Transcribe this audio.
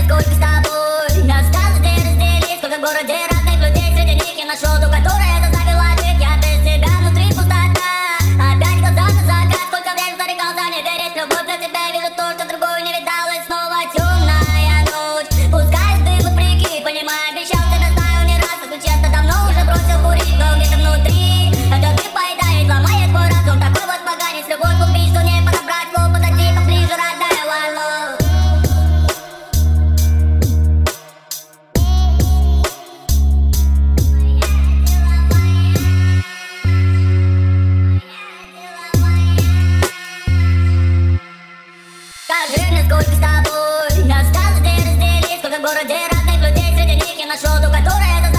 сколько с тобой не осталось где разделить. Сколько в городе разных людей, среди них я нашел ту, которая заставила ответ. Я без тебя, внутри пустота, опять глаза на закат. Сколько времени зарекался не верить в любовь, для тебя вижу то, что другую не видал. И снова темная ночь, пускай ты вопреки, понимаю, обещал тебя, знаю не раз. Но честно, давно уже бросил курить, но где-то внутри это ты поедает, ломает мой разум. Такой вот поганец, любовь к убийству не подобрать слов. Подойди поближе, родная, one love. Скажи мне, сколько с тобой не осталось где разделить. Сколько в городе разных людей, среди них я нашел ту, которая